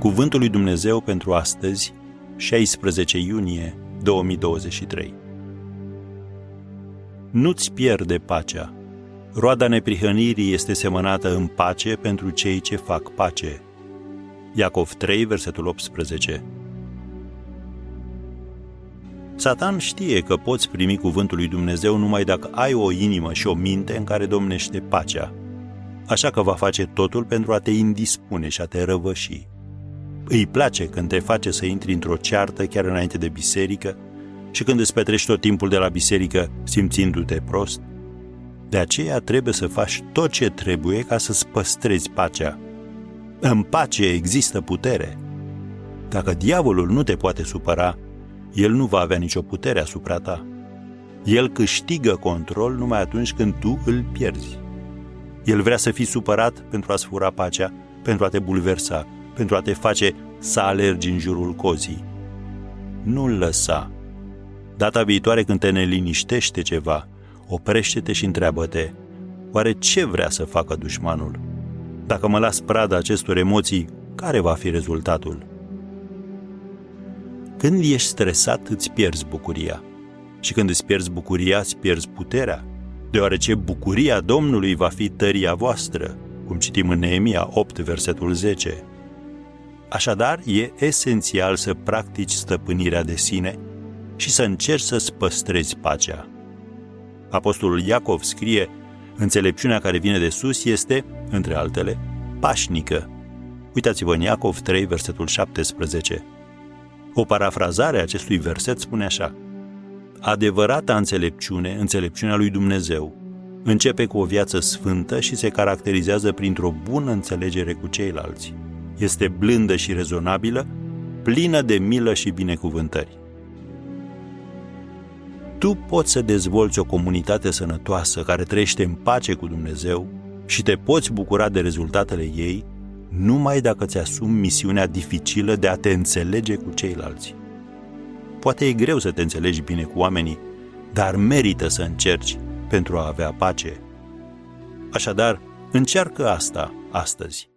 Cuvântul lui Dumnezeu pentru astăzi, 16 iunie 2023. Nu-ți pierde pacea. Roada neprihănirii este semănată în pace pentru cei ce fac pace. Iacov 3, versetul 18. Satan știe că poți primi cuvântul lui Dumnezeu numai dacă ai o inimă și o minte în care domnește pacea. Așa că va face totul pentru a te indispune și a te răvăși. Îi place când te face să intri într-o ceartă chiar înainte de biserică și când îți petreci tot timpul de la biserică simțindu-te prost. De aceea trebuie să faci tot ce trebuie ca să-ți păstrezi pacea. În pace există putere. Dacă diavolul nu te poate supăra, el nu va avea nicio putere asupra ta. El câștigă control numai atunci când tu îl pierzi. El vrea să fii supărat pentru a-ți fura pacea, pentru a te bulversa, pentru a te face să alergi în jurul cozii. Nu-l lăsa. Data viitoare când te neliniștește ceva, oprește-te și întreabă-te, oare ce vrea să facă dușmanul? Dacă mă las prada acestor emoții, care va fi rezultatul? Când ești stresat, îți pierzi bucuria. Și când îți pierzi bucuria, îți pierzi puterea, deoarece bucuria Domnului va fi tăria voastră, cum citim în Neemia 8, versetul 10. Așadar, e esențial să practici stăpânirea de sine și să încerci să-ți păstrezi pacea. Apostolul Iacov scrie, înțelepciunea care vine de sus este, între altele, pașnică. Uitați-vă în Iacov 3, versetul 17. O parafrazare a acestui verset spune așa: adevărata înțelepciune, înțelepciunea lui Dumnezeu, începe cu o viață sfântă și se caracterizează printr-o bună înțelegere cu ceilalți. Este blândă și rezonabilă, plină de milă și binecuvântări. Tu poți să dezvolți o comunitate sănătoasă care trăiește în pace cu Dumnezeu și te poți bucura de rezultatele ei numai dacă ți-asumi misiunea dificilă de a te înțelege cu ceilalți. Poate e greu să te înțelegi bine cu oamenii, dar merită să încerci pentru a avea pace. Așadar, încearcă asta astăzi.